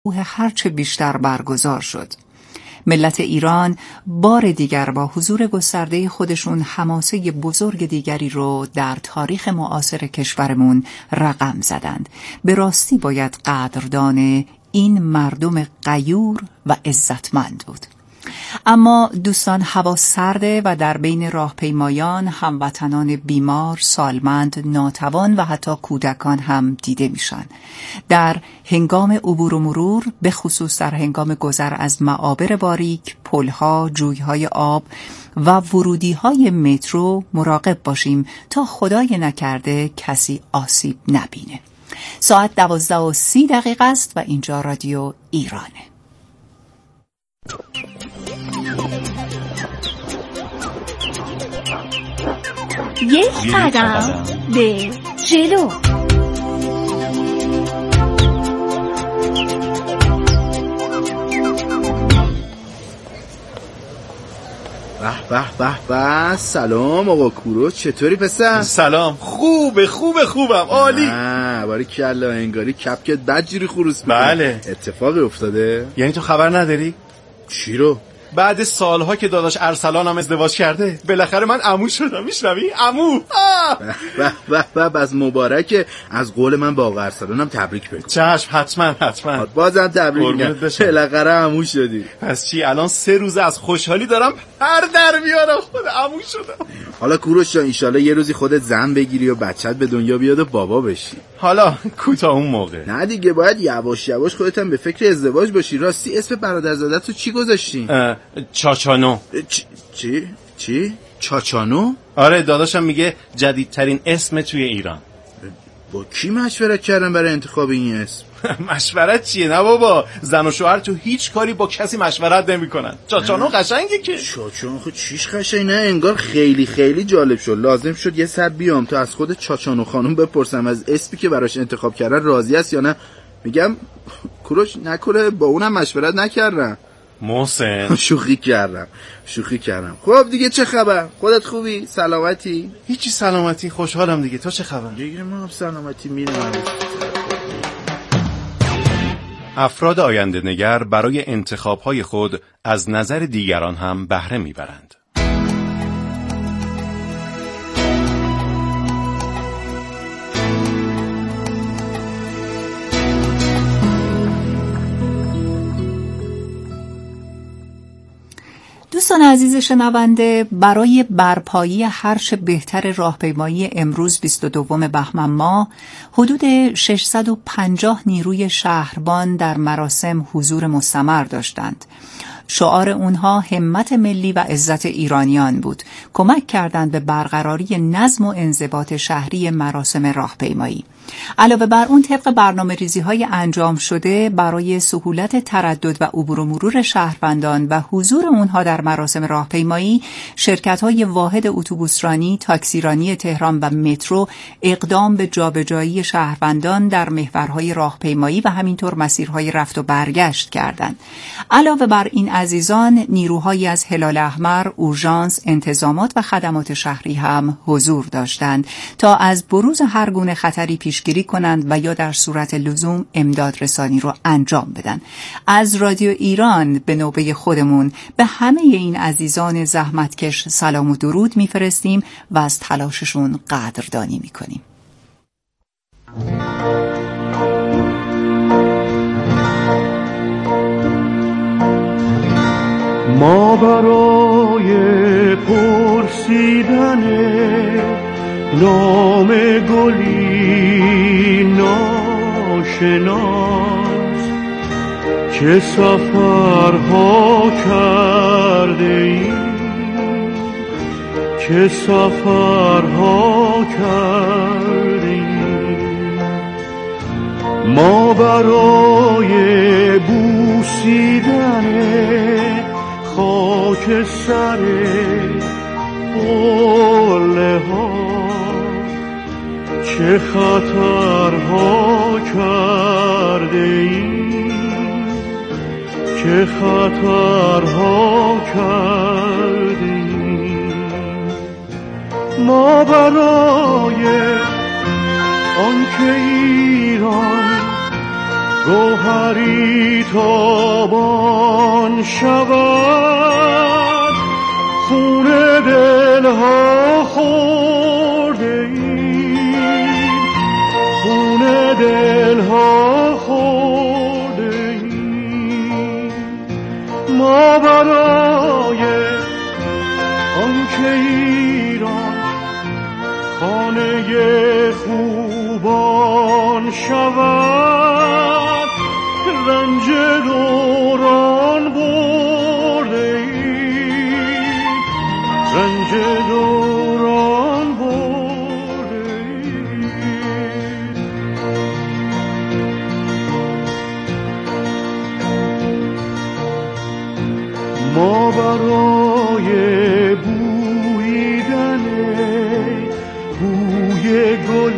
هرچه بیشتر برگزار شد. ملت ایران بار دیگر با حضور گسترده خودشون حماسه بزرگ دیگری رو در تاریخ معاصر کشورمون رقم زدند. به راستی باید قدردان این مردم غیور و عزتمند بود. اما دوستان، هوا سرده و در بین راهپیمایان هموطنان بیمار، سالمند، ناتوان و حتی کودکان هم دیده میشن. در هنگام عبور و مرور، به خصوص در هنگام گذر از معابر باریک، پلها، جویهای آب و ورودیهای مترو مراقب باشیم تا خدای نکرده کسی آسیب نبینه. ساعت 12:30 است و اینجا رادیو ایرانه. یک قدم به جلو. به به به به. سلام آقا کوروش، چطوری پسر؟ سلام. خوبم عالی. باریکلا، انگاری کپکت بدجوری خروس میکنه. بله. اتفاقی افتاده؟ یعنی تو خبر نداری؟ چی رو؟ بعد سالها که داداش ارسلان هم ازدواج کرده بالاخره من عمو شدم. میشنوی؟ عمو. به از مبارکه. از قول من با آقا ارسلانم تبریک بگو. چشم، حتما. بازم تبریک میگم، بالاخره عمو شدی. پس چی؟ الان 3 روزه از خوشحالی دارم هر در میارم خود عمو شدم. حالا کوروش جان، ان شاءالله یه روزی خودت زن بگیری و بچت به دنیا بیاد و بابا بشی. حالا کوتا اون موقع. نه دیگه، باید یواش یواش خودت هم به فکر ازدواج باشی. راستی اسم برادرزادت رو چی گذاشتی؟ چاچانو. چی؟ چاچانو؟ آره، داداشم میگه جدیدترین اسم توی ایران. با کی مشورت کردن برای انتخاب این اسم؟ مشورت چیه؟ نه بابا، زن و شوهر تو هیچ کاری با کسی مشورت نمیکنن. چاچانو قشنگه که. چاچانو خود چیش قشنگ؟ نه انگار خیلی خیلی جالب شد. لازم شد یه سر بیام تا از خود چاچانو خانم بپرسم از اسمی که براش انتخاب کردن راضی است یا نه. میگم کوروش نکنه با اونم مشورت نکردم. محسن شوخی کردم. خب دیگه چه خبر؟ خودت خوبی؟ سلامتی؟ هیچی، سلامتی، خوشحالم دیگه. تو چه خبر؟ دیگه ما هم سلامتی میرم. افراد آینده نگر برای انتخاب‌های خود از نظر دیگران هم بهره میبرند. دوستان عزیز شنونده، برای برپایی هرچه بهتر راهپیمایی امروز 22 بهمن ماه حدود 650 نیروی شهربان در مراسم حضور مستمر داشتند. شعار اونها همت ملی و عزت ایرانیان بود. کمک کردند به برقراری نظم و انضباط شهری مراسم راهپیمایی. علاوه بر اون، طبق برنامه‌ریزی‌های انجام شده برای سهولت تردد و عبور و مرور شهروندان و حضور اونها در مراسم راهپیمایی، شرکت‌های واحد اتوبوسرانی، تاکسیرانی تهران و مترو اقدام به جابجایی شهروندان در محورهای راهپیمایی و همینطور مسیرهای رفت و برگشت کردند. علاوه بر این عزیزان، نیروهایی از هلال احمر، اورژانس، انتظامات و خدمات شهری هم حضور داشتند تا از بروز هر گونه خطری پیشگیری کنند و یا در صورت لزوم امداد رسانی رو انجام بدن. از رادیو ایران به نوبه خودمون به همه این عزیزان زحمتکش سلام و درود میفرستیم و از تلاششون قدردانی میکنیم. ما برای پرسیدن نام گلی ناشناس چه سفرها کرده ایم، چه سفرها کرده ایم. ما برای بوسیدن خاک سر قله ها چه خطرها کرده ایم، چه خطرها کرده ایم. ما برای آنکه ایران گوهری تابان شود خون دلها خورده ایم، خون دلها خورده ایم. ما برای آنکه ایران خانه خوبان شود رنج دوران برده ایم، رنج دوران برده ایم. ما برای بویدن بوی گل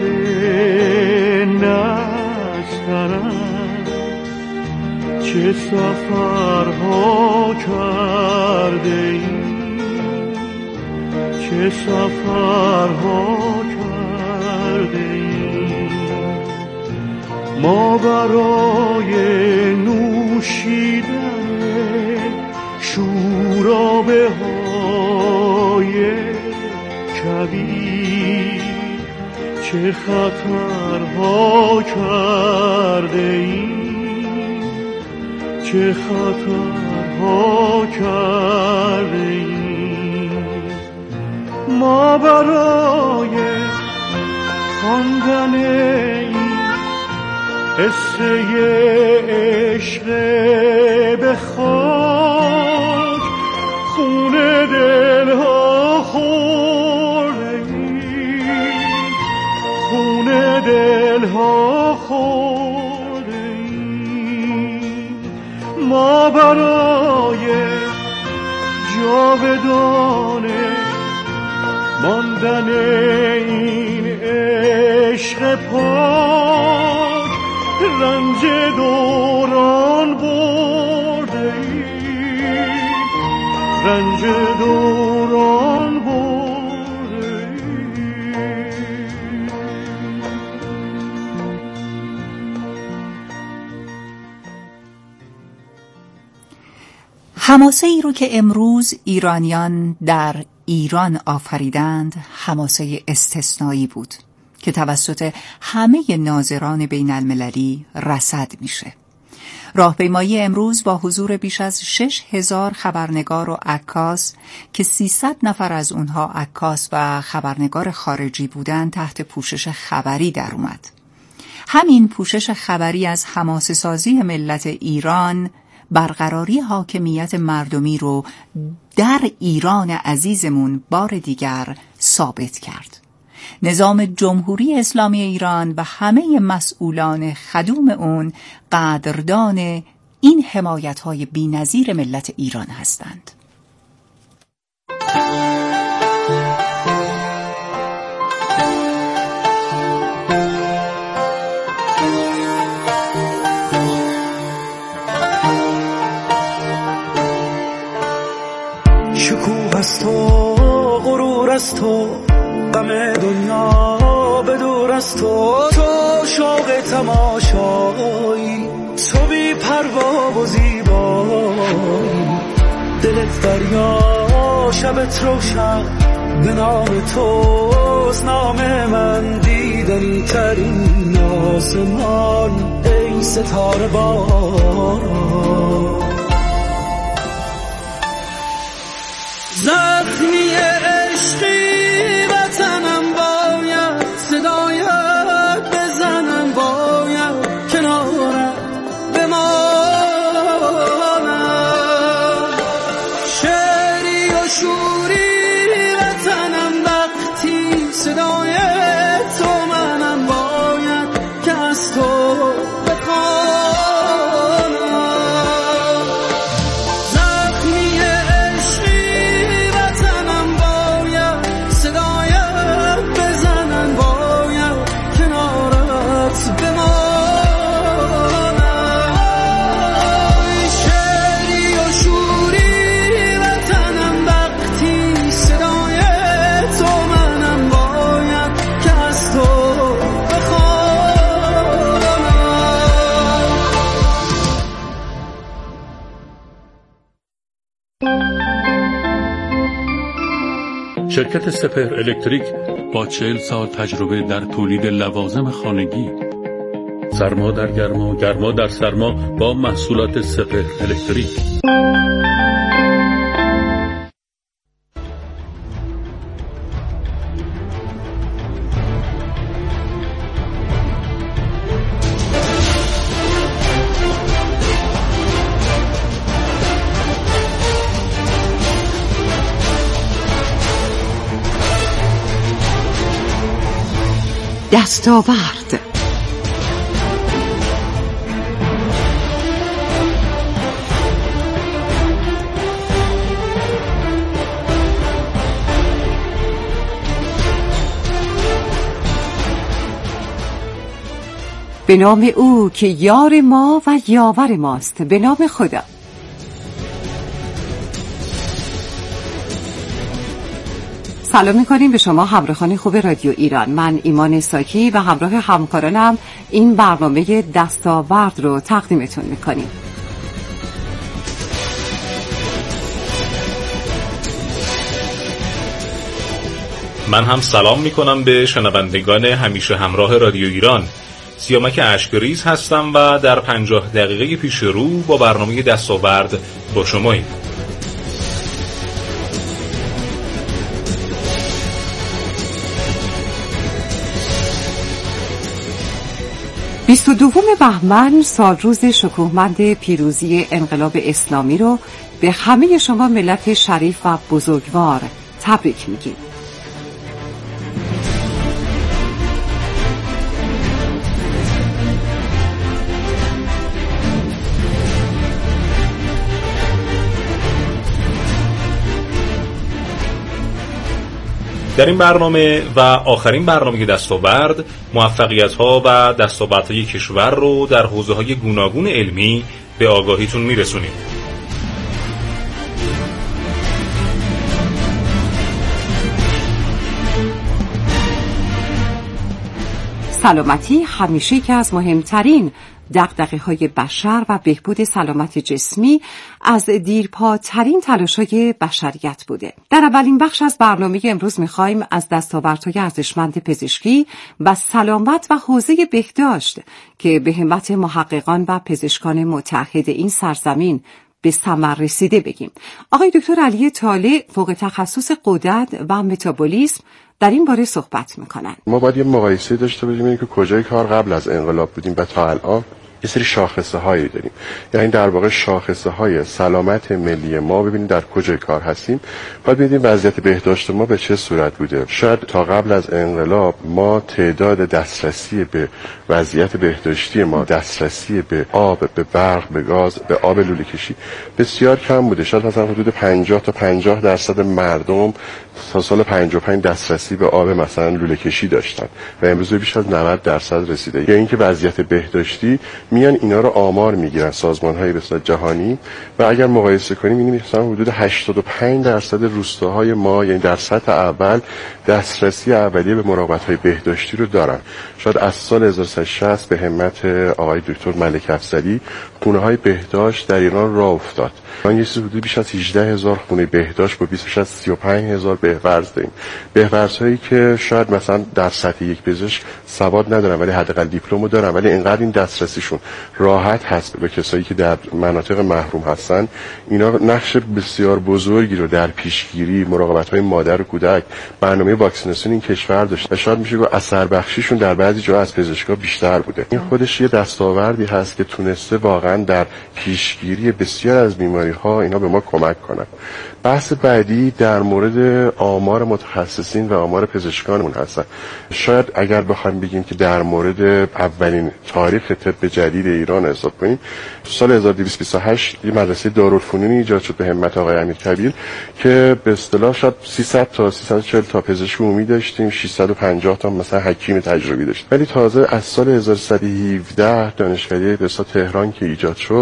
نسترن چه سفرها کرده ایم، چه سفرها کرده ایم. ما برای نوشیدن شورابه های کبیر چه خطرها کرده ایم، چه خطرها کرده ایم. ما برای خواندن این قصه عشق به خاک خون دلها خورده ایم، خون دلها خورده ایم. ما برای جاودانه ماندن این عشق پاک رنج دوران برده ایم، رنج دوران برده ایم. حماسه ای رو که امروز ایرانیان در ایران آفریدند حماسه استثنایی بود که توسط همه ناظران بین المللی رصد میشه. راهپیمایی امروز با حضور بیش از 6,000 خبرنگار و عکاس که 300 نفر از اونها عکاس و خبرنگار خارجی بودند تحت پوشش خبری در اومد. همین پوشش خبری از حماسه سازی ملت ایران برقراری حاکمیت مردمی رو در ایران عزیزمون بار دیگر ثابت کرد. نظام جمهوری اسلامی ایران و همه مسئولان خدوم اون قدردان این حمایت‌های بی‌نظیر ملت ایران هستند. شکوه از تو، غرور از تو، غم دنیا به دور از تو، تو شوق تماشایی، تو بی پروا و زیبایی، دلت دریا شبت روشن، به نام توست نام من، دیدنی ترین آسمان ای ستاره باران. زخمی عشقی وطنم باید صدایت بزنم، باید کنارت بمانم، شعری و شوری وطنم وقتی صدای تو منم، باید که از تو بخوانم. شرکت سپهر الکتریک با 40 سال تجربه در تولید لوازم خانگی. سرما در گرما، گرما در سرما با محصولات سپهر الکتریک. دستاورد. به نام او که یار ما و یاور ماست، به نام خدا. سلام می‌کنیم به شما همراهان خوب رادیو ایران. من ایمان ساکی و همراه همکارانم این برنامه دستاورد رو تقدیمتون می‌کنیم. من هم سلام می‌کنم به شنوندگان همیشه همراه رادیو ایران. سیامک اشکریز هستم و در 50 دقیقه پیش رو با برنامه دستاورد با شماییم. 22 بهمن سالروز شکوهمند پیروزی انقلاب اسلامی رو به همه شما ملت شریف و بزرگوار تبریک میگیم. در این برنامه و آخرین برنامه دستاورد موفقیت‌ها و دستاوردهای کشور رو در حوزه‌های گوناگون علمی به آگاهیتون میرسونیم. سلامتی همیشه یکی از مهمترین دغدغه‌های بشر و بهبود سلامت جسمی از دیرپاترین تلاش‌های بشریت بوده. در اولین بخش از برنامه امروز می‌خوایم از دستاوردهای ارزشمند پزشکی و سلامت و حوزه بهداشت که به همت محققان و پزشکان متعهد این سرزمین به ثمر رسیده بگیم. آقای دکتر علی طالع فوق تخصص غدد و متابولیسم در این باره صحبت میکنن. ما باید یه مقایسه داشته باشیم اینکه کجای کار قبل از انقلاب بودیم و تا الان یه سری شاخصه هایی داریم، یعنی در واقع شاخصه های سلامت ملی ما ببینیم در کجای کار هستیم، باید ببینیم وضعیت بهداشت ما به چه صورت بوده. شاید تا قبل از انقلاب ما تعداد دسترسی به وضعیت بهداشتی ما، دسترسی به آب، به برق، به گاز، به آب لوله کشی بسیار کم بوده. شاید مثلا حدود 50 تا 50% مردم تا سال 55 دسترسی به آب مثلا لوله کشی داشتن و امروز بیش از 90% رسیده. یا اینکه وضعیت بهداشتی میان اینا رو آمار میگیرن سازمان‌های بسیار جهانی و اگر مقایسه کنیم می‌بینیم مثلا حدود 85% روستاهای ما یعنی در سطح اول دسترسی اولیه به مراقبت‌های بهداشتی رو دارن. شاید از سال 1360 به همت آقای دکتر ملک افضلی خونه‌های بهداشت در ایران راه افتاد. ما یه چیز حدود بیش از 18000 خونه بهداشت با بیش از 35000 بهورز داریم. بهورزهایی که شاید مثلا در سطح یک پزشک سواد ندارن ولی حداقل دیپلمو دارن، ولی اینقدر این دسترسیشون راحت هست به کسایی که در مناطق محروم هستن. اینا نقش بسیار بزرگی رو در پیشگیری، مراقبت‌های مادر و کودک، برنامه واکسیناسیون این کشور داشت و شاید میشه گفت اثر بخشیشون در بعضی جاها از پزشکا بیشتر بوده. این خودش یه دستاوردی هست که تونسته واقعا در پیشگیری بسیار از بیماری‌ها اینا به ما کمک کنن. بحث بعدی در مورد آمار متخصصین و آمار پزشکانمون هستن. شاید اگر بخوایم بگیم که در مورد اولین تاریخ طب جدید ایران حساب کنیم، سال 1228 یه مدرسه دارالفنونی ایجاد شد به همت آقای امیرکبیر که به اصطلاح شاید 300 تا 340 تا پزشک عمومی داشتیم، 650 تا مثلا حکیم تجربی داشتیم. ولی تازه از سال 1317 دانشکده اقتصاد تهران که ایجاد شد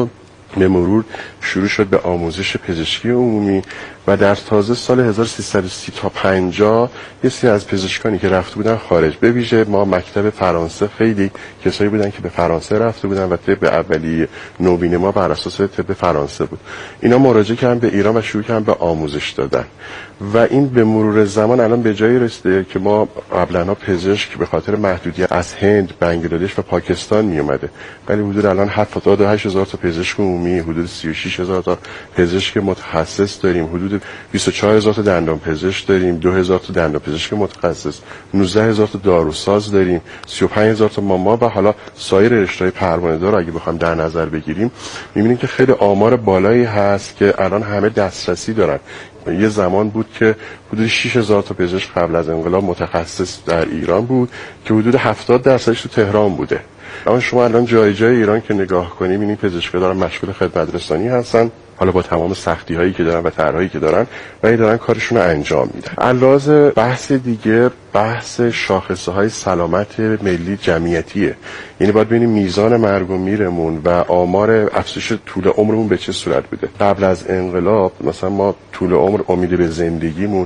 به مرور شروع شد به آموزش پزشکی عمومی و در تازه سال 1330 تا 50 یه سری از پزشکانی که رفته بودن خارج، به ویژه ما مکتب فرانسه، خیلی کسایی بودن که به فرانسه رفته بودن و طب اولیه نوین ما بر اساس طب فرانسه بود. اینا مراجعه کردن به ایران و شروع کردن به آموزش دادن و این به مرور زمان الان به جایی رسیده که ما قبلا پزشک به خاطر محدودیت از هند، بنگلادش و پاکستان می اومده، ولی حدود الان 78000 تا پزشک عمومی، حدود 36000 تا پزشک متخصص داریم، حدود 24000 تا دندان پزشک داریم، 2000 تا دندان پزشک متخصص، 19000 تا داروساز داریم، 35000 تا ماما و حالا سایر رشته‌های پروانه‌دار اگه بخوام در نظر بگیریم می‌بینیم که خیلی آمار بالایی هست که الان همه دسترسی دارن. یه زمان بود که حدود 6000 تا پزشک قبل از انقلاب متخصص در ایران بود که حدود 70% تو تهران بوده. اما شما الان جای ایران که نگاه کنیم می‌بینید پزشکا دارن مشغول خدمت رسانی هستن، حالا با تمام سختی هایی که دارن و طرحی که دارن و دارن کارشون رو انجام میدن. علاوه بحث دیگه بحث شاخصه های سلامت ملی جمعیتیه، یعنی باید ببینیم میزان مرگ و میرمون و آمار افزایش طول عمرمون به چه صورت بوده. قبل از انقلاب مثلا ما طول عمر امید به زندگیمون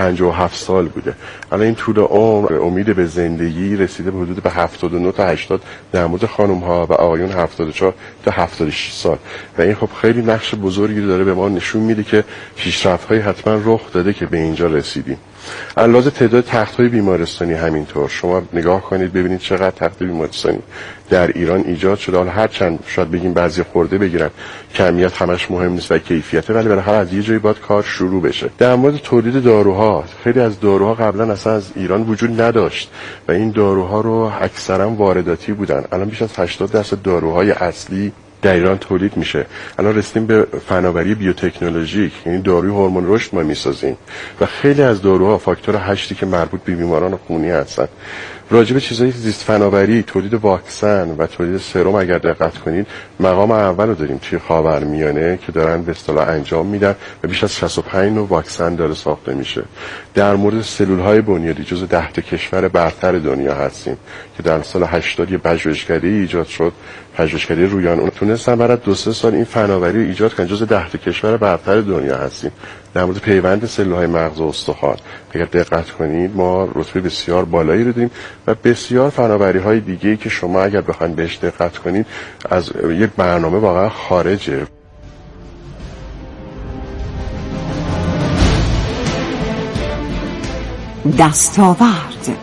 57 سال بوده، الان این طول عمر امید به زندگی رسیده به حدود به 79 تا 80 در مورد خانم ها و آقایون 74 تا 76 سال و این خب خیلی نقش بزرگی داره، به ما نشون میده که پیشرفت‌های حتما رخ داده که به اینجا رسیدیم. علاوه تعداد تخت‌های بیمارستانی همینطور، شما نگاه کنید ببینید چقدر تخت بیمارستانی در ایران ایجاد شده. حالا هر چند شاید بگیم بعضی خورده بگیرن، کمیت همش مهم نیست و کیفیته، ولی بالاخره از یه جایی باید کار شروع بشه. در مورد تولید داروها، خیلی از داروها قبلا اصلا از ایران وجود نداشت و این داروها رو اکثرا وارداتی بودن. الان بیش از 80% داروهای اصلی در ایران تولید میشه. الان رسیدیم به فناوری بیوتکنولوژیک، یعنی داروی هورمون رشد ما میسازیم و خیلی از داروها فاکتور 8 که مربوط به بیماران خونی هستن. راجع به چیزایی که زیست فناوری، تولید واکسن و تولید سرم اگر دقت کنید مقام اول رو داریم توی خاورمیانه که دارن به اصطلاح انجام میدن و بیش از 65 نوع واکسن داره ساخته میشه. در مورد سلول‌های بنیادی جزو 10 کشور برتر دنیا هستیم که در سال 80 یه پژوهشکده ایجاد شد، پژوهشکده رویان، اون تونستن بعد 2-3 سال این فناوری رو ایجاد کنن، جزو 10 کشور برتر دنیا هستیم. در مورد پیوند سلول‌های مغز و استخوان اگر دقت کنید ما رتبه بسیار بالایی رو داریم و بسیار فناوری‌های دیگه‌ای که شما اگر بخواید بهش دقت کنید از یک برنامه واقعا خارجه. دستاورد.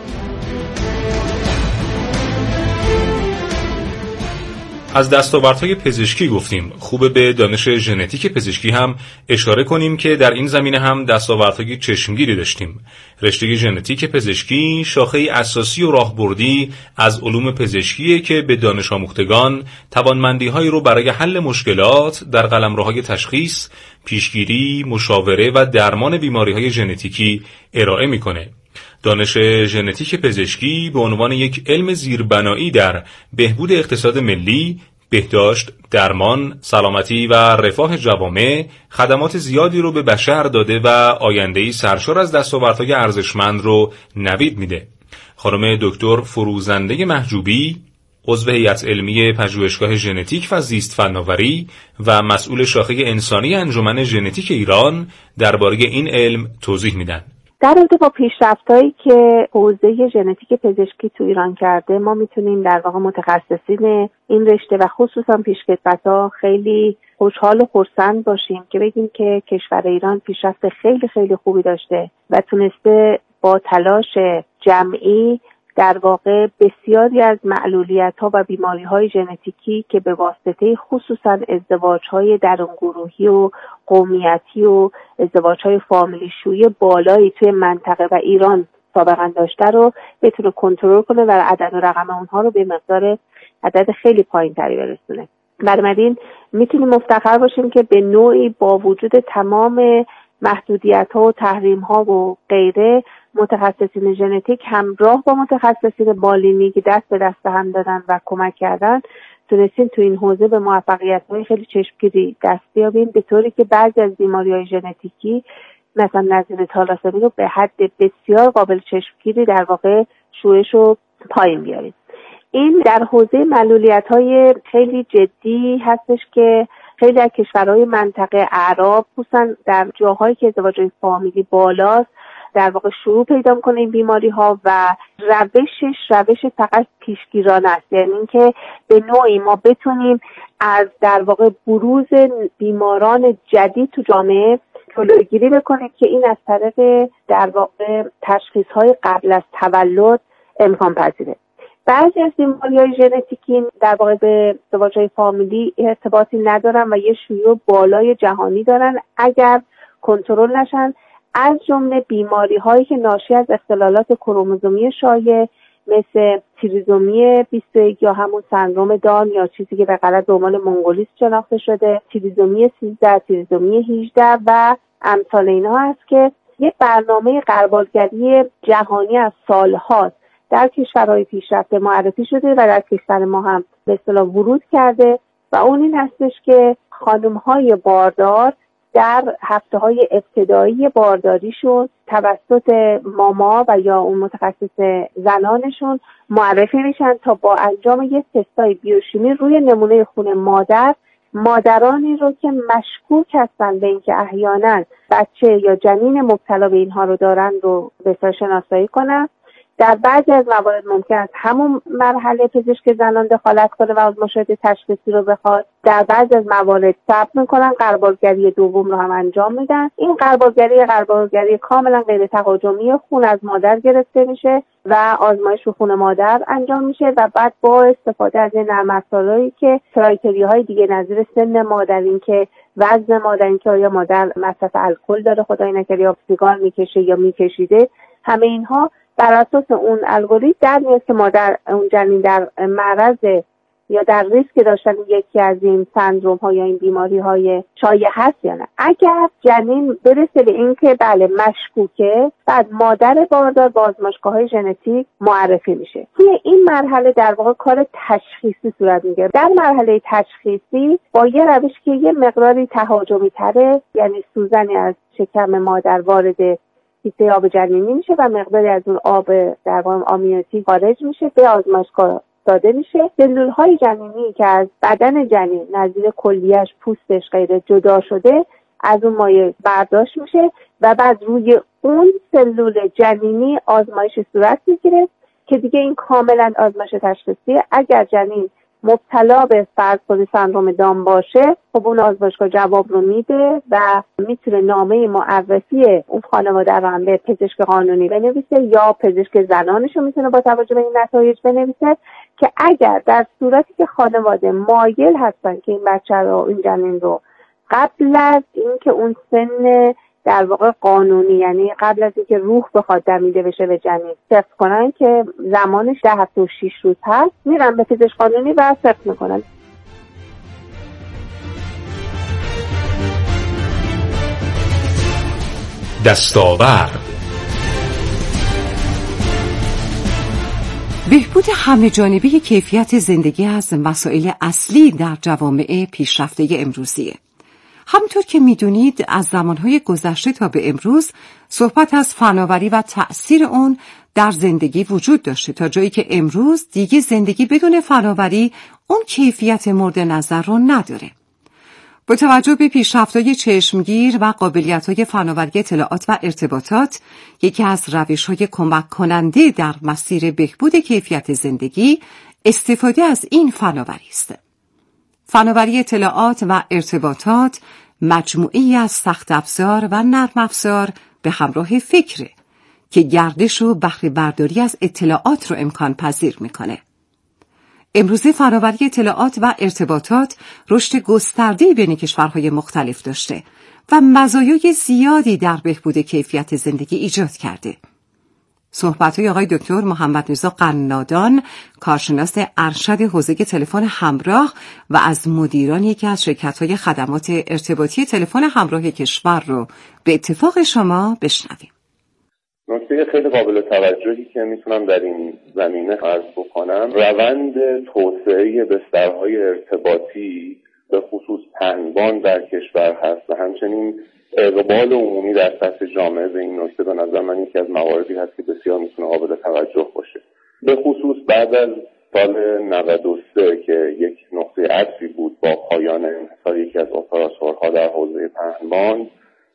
از دستاوردهای پزشکی گفتیم، خوبه به دانش ژنتیک پزشکی هم اشاره کنیم که در این زمینه هم دستاوردهای چشمگیری داشتیم. رشته ژنتیک پزشکی شاخه اساسی و راهبردی از علوم پزشکیه که به دانش آموختگان توانمندی‌هایی رو برای حل مشکلات در قلمروهای تشخیص، پیشگیری، مشاوره و درمان بیماری‌های ژنتیکی ارائه می‌کنه. دانش ژنتیک پزشکی به عنوان یک علم زیربنایی در بهبود اقتصاد ملی، بهداشت، درمان، سلامتی و رفاه جوامع خدمات زیادی رو به بشر داده و آینده‌ای سرشار از دستاوردهای ارزشمند رو نوید میده. خانم دکتر فروزنده محجوبی، عضو هیئت علمی پژوهشگاه ژنتیک و زیست فناوری و مسئول شاخه انسانی انجمن ژنتیک ایران درباره این علم توضیح میدن. در رابطه با پیشرفت‌هایی که حوزه ژنتیک پزشکی تو ایران کرده، ما میتونیم در واقع متخصصین این رشته و خصوصا پیشکسوت‌ها خیلی خوشحال و خرسند باشیم که بگیم که کشور ایران پیشرفت خیلی خیلی خوبی داشته و تونسته با تلاش جمعی در واقع بسیاری از معلولیت‌ها و بیماری‌های ژنتیکی که به واسطه خصوصا ازدواج‌های درونگروهی و قومیتی و ازدواج‌های فامیلیشویی بالایی توی منطقه و ایران سابقا داشته رو بتونه کنترل کنه و عدد و رقم اونها رو به مقدار عدد خیلی پایین‌تری برسونه. بنابراین میتونیم مفتخر باشیم که به نوعی با وجود تمام محدودیت‌ها و تحریم‌ها و غیره، متخصصین ژنتیک همراه با متخصصین بالینی که دست به دست هم دادن و کمک کردن تونستیم تو این حوزه به موفقیت‌های خیلی چشمگیری دست بیابیم، به طوری که بعضی از بیماری‌های ژنتیکی مثلا نزدیک تالاسمی رو به حد بسیار قابل چشمگیری در واقع شویش رو پایین بیاریم. این در حوزه معلولیت‌های خیلی جدی هستش که خیلی از کشورهای منطقه اعراب خصوصا در جاهایی که ازدواج فامیلی بالاست در واقع شروع پیدا می‌کنه این بیماری‌ها و روش فقط پیشگیرانه است، یعنی اینکه به نوعی ما بتونیم از در واقع بروز بیماران جدید تو جامعه جلوگیری بکنیم که این از طریق در واقع تشخیص‌های قبل از تولد امکان پذیره. بعضی از بیماری‌های ژنتیکی در واقع به ازدواج‌های فامیلی ارتباطی ندارن و یه شیوع بالای جهانی دارن اگر کنترل نشن، از جمله بیماری‌هایی که ناشی از اختلالات کروموزومی شایع مثل تریزومی 21 یا همون سندروم دان یا چیزی که به غلط به عنوان مونگولیسم شناخته شده، تریزومی 13، تریزومی 18 و امثال اینها هست که یه برنامه غربالگری جهانی از سال‌هاست در کشورهای پیشرفته معرفی شده و در کشور ما هم به اصطلاح ورود کرده و اون این هستش که خانم‌های باردار در هفته‌های ابتدایی بارداریشون توسط ماما و یا اون متخصص زنانشون معرفی میشن تا با انجام یک تستای بیوشیمی روی نمونه خون مادرانی رو که مشکوک هستن به اینکه احیانا بچه یا جنین مبتلا به اینها رو دارن رو به صورت شناسایی کنن. در بعضی از موارد ممکن است همون مرحله پزشک زنان دخالت کنه و آزمایشات تشخیصی رو بخواد. در بعضی از موارد صبر میکنن، غربالگری دوم رو هم انجام میدن. این غربالگری کاملا غیر تهاجمی، خون از مادر گرفته میشه و آزمایش رو خون مادر انجام میشه و بعد با استفاده از نرم افزارهایی که کرایتریاهای دیگه نظیر سن مادر، این که وزن مادر، این که آیا مادر مصرف الکل داره خدای نکرده یا سیگار میکشه یا میکشیده، همه اینها بر اساس اون الگوریتم در میاد که مادر اون جنین در معرض یا در ریسک داشتن یکی از این سندروم ها یا این بیماری های شایع هست یا نه. اگر جنین برسه به این که بله مشکوکه، بعد مادر باردار با آزمایشگاه‌های ژنتیک معرفی میشه. توی این مرحله در واقع کار تشخیصی صورت میگیره. در مرحله تشخیصی با یه روش که یه مقداری تهاجمی تره، یعنی سوزنی از شکم مادر وارد کیسه آب جنینی میشه و مقداری از اون آب در واقع آمنیوتیک خارج میشه، به آزمایشگاه داده میشه. سلول‌های جنینی که از بدن جنین نظیر کلیه‌اش پوستش غیر جدا شده از اون مایع برداشت میشه و بعد روی اون سلول جنینی آزمایش صورت میگیره که دیگه این کاملا آزمایش تشخیصیه. اگر جنین مبتلا به فرض کنید سندروم دان باشه، خب اون آزمایشگاه جواب رو میده و میتونه نامه معرفی اون خانواده رو هم به پزشک قانونی بنویسه یا پزشک زنانش رو میتونه با توجه به این نتایج بنویسه که اگر در صورتی که خانواده مایل هستن که این بچه رو، این جنین رو قبل از اینکه اون سن در واقع قانونی، یعنی قبل از اینکه روح بخواد دمیده بشه به جنین، ثبت کنن که زمانش 10 هفته و 6 روز هست، میرن به پزشک قانونی و ثبت میکنن. دستاورد بهبود همه جانبه کیفیت زندگی از مسائل اصلی در جوامع پیشرفته امروزیه. همونطور که میدونید از زمانهای گذشته تا به امروز صحبت از فناوری و تأثیر اون در زندگی وجود داشته، تا جایی که امروز دیگه زندگی بدون فناوری اون کیفیت مورد نظر رو نداره. با توجه به پیشرفت‌های چشمگیر و قابلیت‌های فناوری اطلاعات و ارتباطات، یکی از روش‌های کمک کننده در مسیر بهبود کیفیت زندگی استفاده از این فناوری است. فناوری اطلاعات و ارتباطات مجموعه‌ای از سخت افزار و نرم افزار به همراه فکره که گردش و بهره برداری از اطلاعات رو امکان پذیر میکنه. امروزه فناوری اطلاعات و ارتباطات رشد گسترده‌ای بین کشورهای مختلف داشته و مزایای زیادی در بهبود کیفیت زندگی ایجاد کرده. صحبت‌های آقای دکتر محمد رضا قنادان، کارشناس ارشد حوزه تلفن همراه و از مدیران یکی از شرکت‌های خدمات ارتباطی تلفن همراه کشور رو به اتفاق شما بشنویم. نکته خیلی قابل توجهی که میتونم در این زمینه عرض بکنم، روند توسعه بسترهای ارتباطی به خصوص پهنبان در کشور هست و همچنین اقبال عمومی در سطح جامعه به این نکته به نظر من یکی از مواردی هست که بسیار میتونه قابل توجه باشه. به خصوص بعد از سال 93 که یک نقطه عطفی بود با پایان انحصار یکی از اپراتورها در حوزه پهنبان،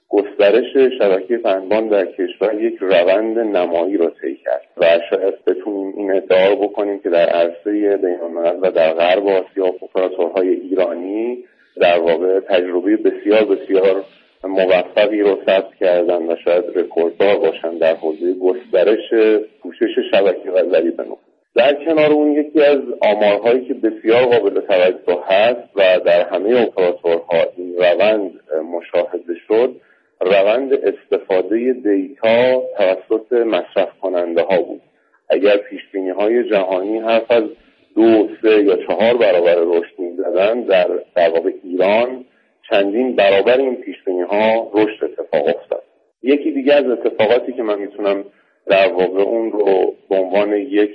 گسترش شبکه پهنبان در کشور یک روند نمایی را طی کرد و شاید بتونیم این ادعا بکنیم که در عرصه بین‌الملل و در غرب آسیا اپراتورهای ایرانی در واقع تجربه بسیار بسیار موفقی رو ثبت کردن و شاید رکورددار باشن در حوزه گسترش پوشش شبکه و ضریب نفوذ. در کنار اون یکی از آمارهایی که بسیار قابل توجه هست و در همه اپراتورها این روند مشاهده شد، روند استفاده دیتا توسط مصرف کننده ها بود. اگر پیشبینی‌های جهانی حرف از 2, 3 یا 4 برابر رشد می‌زدن، در واقع ایران چندین برابر این پیشبینی‌ها رشد اتفاق افتاد. یکی دیگه از اتفاقاتی که من میتونم در واقع اون رو به عنوان یک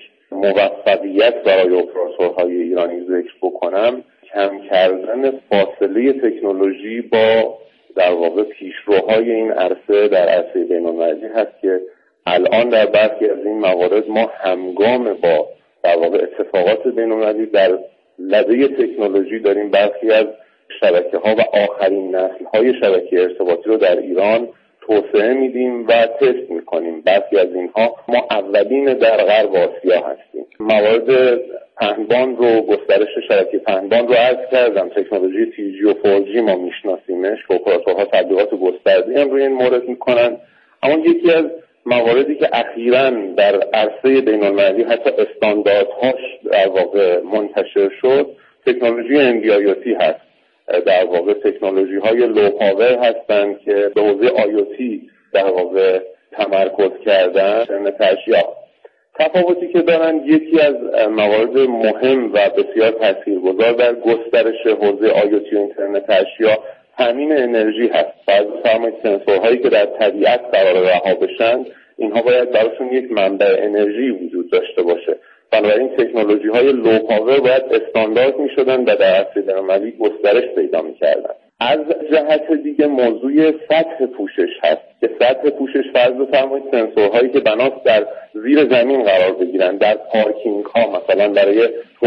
موفقیت برای اپراتورهای ایرانی ذکر بکنم، کم کردن فاصله تکنولوژی با در واقع پیشروهای این عرصه در عرصه بین‌المللی هست که الان در برخی از این موارد ما همگام با در واقع اتفاقات بین‌المللی در لبه تکنولوژی داریم برخی از شبکه‌ها و آخرین نسل‌های شبکه ارتباطی رو در ایران توسعه میدیم و تست میکنیم. برخی از اینها ما اولین در غرب آسیا هستیم. موارد پهنبان رو، گسترش شبکه پهنبان رو عرض کردم. تکنولوژی 3G و 4G ما میشناسیمش که اپراتورها تبلیغات گسترده هم روی این مورد میکنن. اما یکی از مواردی که اخیراً در عرصه بین‌المللی حتی استانداردهاش در واقع منتشر شد، تکنولوژی NB-IoT هست. در واقع تکنولوژی های لو پاور هستند که به حوزه IoT در واقع تمرکز کردن. اینترنت اشیا تفاوتی که دارن، یکی از موارد مهم و بسیار تاثیرگذار در گسترش حوزه IoT و اینترنت اشیا تامین انرژی هست. فرض بفرمایید سنسورهایی که در طبیعت قرار رها بشن، اینها باید براشون یک منبع انرژی وجود داشته باشه. بنابراین تکنولوژی های لو پاور باید استاندارد می شدن و در عرصه بین‌المللی گسترش پیدا می کردن. از جهت دیگه موضوع سطح پوشش هست که سطح پوشش فرض بفرمایید سنسورهایی که بناست در زیر زمین قرار بگیرن، در پارکینگ ها مثلا برای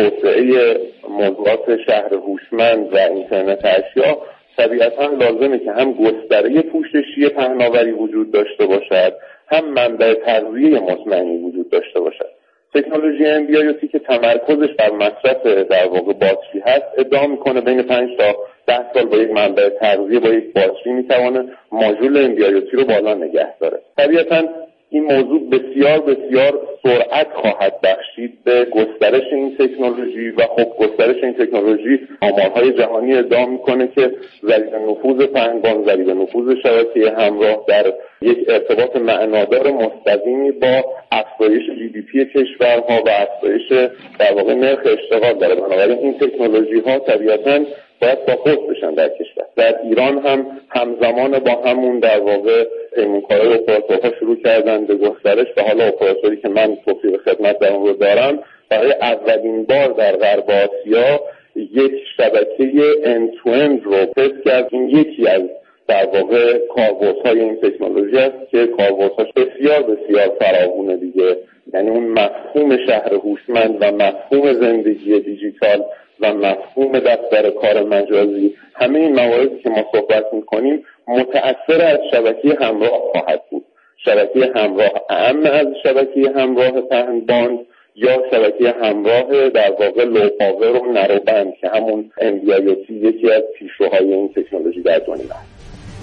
توسعه موضوعات شهر هوشمند و اینترنت اشیا، طبیعتا لازمه که هم گستره پوششی پهناوری وجود داشته باشد، هم منبع تغذیه مطمئنی وجود داشته باشد. تکنولوژی NB-IoT که تمرکزش بر مصرف در واقع باتری هست، ادعا میکنه بین 5 تا 10 سال با یک منبع تغذیه با یک باتری میتونه ماژول NB-IoT رو بالا نگه داره. طبیعتا این موضوع بسیار بسیار سرعت خواهد بخشید به گسترش این تکنولوژی و خب گسترش این تکنولوژی آمارهای جهانی ادعا میکنه که ضریب نفوذ پهنبان، ضریب نفوذ شبکه همراه در یک ارتباط معنادار مستقیمی با افزایش GDP کشورها و افزایش در واقع نرخ اشتغال داره. بنابراین این تکنولوژی ها طبیعتاً باید ساپورت بشن در کشور. در ایران هم همزمان با همون در واقع پیمانکارهای اپراتورها شروع کردن به گسترش و حالا اپراتوری که من توفیق خدمت در اون رو دارم برای اولین بار در غرب آسیا یک شبکه end-to-end رو تست کرد. این یکی از در واقع کاربردهای این تکنولوژی است که کاربردهاش بسیار بسیار فراوونه دیگه. یعنی اون مفهوم شهر هوشمند و مفهوم زندگی دیجیتال و مفهوم دفتر کار مجازی، همه این مواردی که ما صحبت می‌کنیم متأثر از شبکه همراه خواهد بود. شبکه همراه اعم از شبکه همراه پهنبان یا شبکه همراه در واقع لو پاور و نروبند که همون NB-IoT یکی از پیشروهای این تکنولوژی در دنیا است.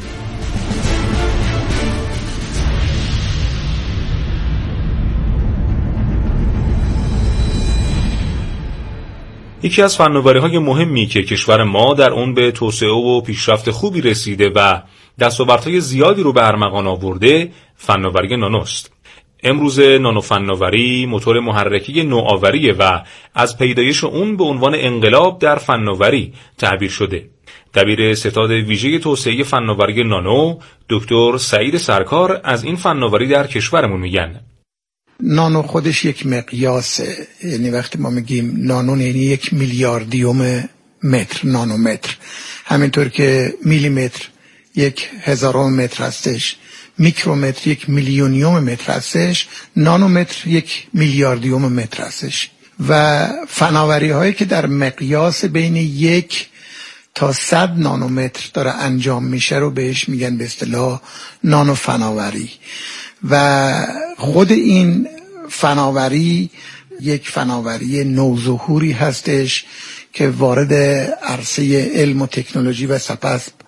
یکی از فناوری‌های مهمی که کشور ما در اون به توسعه و پیشرفت خوبی رسیده و دستاوردهای زیادی رو به ارمغان آورده، فناوری نانوست. امروز نانو فناوری موتور محرکی نوآوریه و از پیدایش اون به عنوان انقلاب در فناوری تعبیر شده. دبیر ستاد ویژه توسعه فناوری نانو، دکتر سعید سرکار از این فناوری در کشورمون میگن. نانو خودش یک مقیاسه. یعنی وقتی ما میگیم نانو یعنی 1 میلیاردیوم متر، نانومتر. همینطور که میلیمتر 1,000 متر هستش، میکرومتر 1 میلیونیوم متر هستش، نانومتر 1 میلیاردیوم متر هستش. و فناوری هایی که در مقیاس بین 1 تا 100 نانومتر داره انجام میشه رو بهش میگن به اصطلاح نانو فناوری. و خود این فناوری یک فناوری نوظهوری هستش که وارد عرصه علم و تکنولوژی و سپس